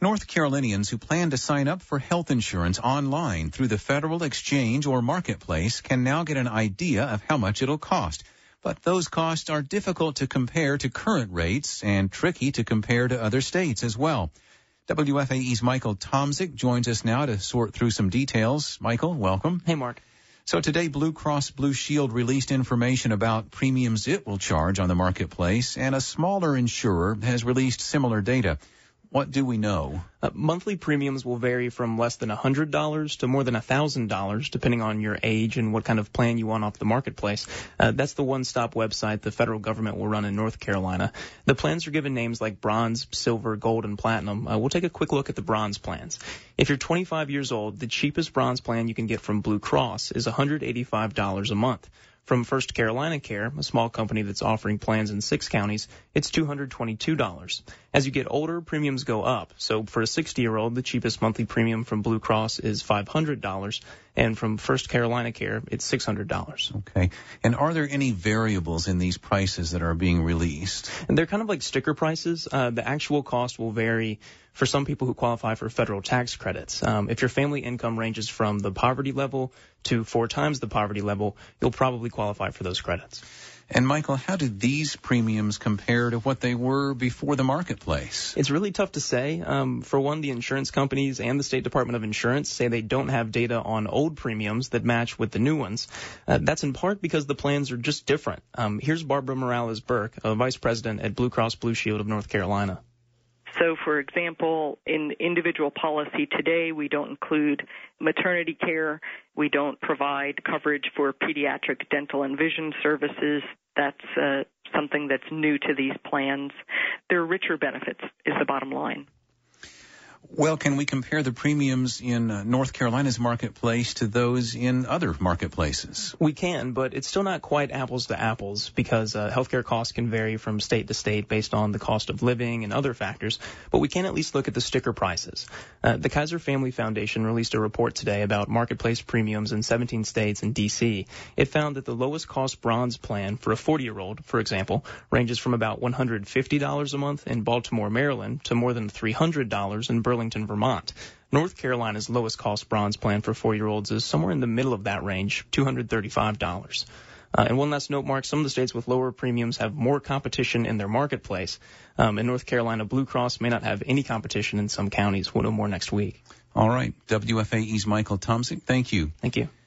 North Carolinians who plan to sign up for health insurance online through the Federal Exchange or Marketplace can now get an idea of how much it'll cost. But those costs are difficult to compare to current rates and tricky to compare to other states as well. WFAE's Michael Tomzik joins us now to sort through some details. Michael, welcome. Hey, Mark. So today, Blue Cross Blue Shield released information about premiums it will charge on the marketplace, and a smaller insurer has released similar data. What do we know? Monthly premiums will vary from less than $100 to more than $1,000, depending on your age and what kind of plan you want off the marketplace. That's the one-stop website the federal government will run in North Carolina. The plans are given names like bronze, silver, gold, and platinum. We'll take a quick look at the bronze plans. If you're 25 years old, the cheapest bronze plan you can get from Blue Cross is $185 a month. From First Carolina Care, a small company that's offering plans in 6 counties, it's $222. As you get older, premiums go up. So for a 60-year-old, the cheapest monthly premium from Blue Cross is $500, and from First Carolina Care, it's $600. Okay. And are there any variables in these prices that are being released? And they're kind of like sticker prices. The actual cost will vary for some people who qualify for federal tax credits. If your family income ranges from the poverty level to 4 times the poverty level, you'll probably qualify for those credits. And, Michael, how do these premiums compare to what they were before the marketplace? It's really tough to say. For one, the insurance companies and the State Department of Insurance say they don't have data on old premiums that match with the new ones. That's in part because the plans are just different. Here's Barbara Morales-Burke, a vice president at Blue Cross Blue Shield of North Carolina. So, for example, in individual policy today, we don't include maternity care. We don't provide coverage for pediatric dental and vision services. That's something that's new to these plans. They're richer benefits is the bottom line. Well, can we compare the premiums in North Carolina's marketplace to those in other marketplaces? We can, but it's still not quite apples to apples because healthcare costs can vary from state to state based on the cost of living and other factors. But we can at least look at the sticker prices. The Kaiser Family Foundation released a report today about marketplace premiums in 17 states and D.C. It found that the lowest cost bronze plan for a 40-year-old, for example, ranges from about $150 a month in Baltimore, Maryland, to more than $300 in Burlington, Vermont. North Carolina's lowest cost bronze plan for 4-year-olds is somewhere in the middle of that range, $235. And one last note, Mark, some of the states with lower premiums have more competition in their marketplace. In North Carolina, Blue Cross may not have any competition in some counties. We'll know more next week. All right. WFAE's Michael Tomzik, thank you. Thank you.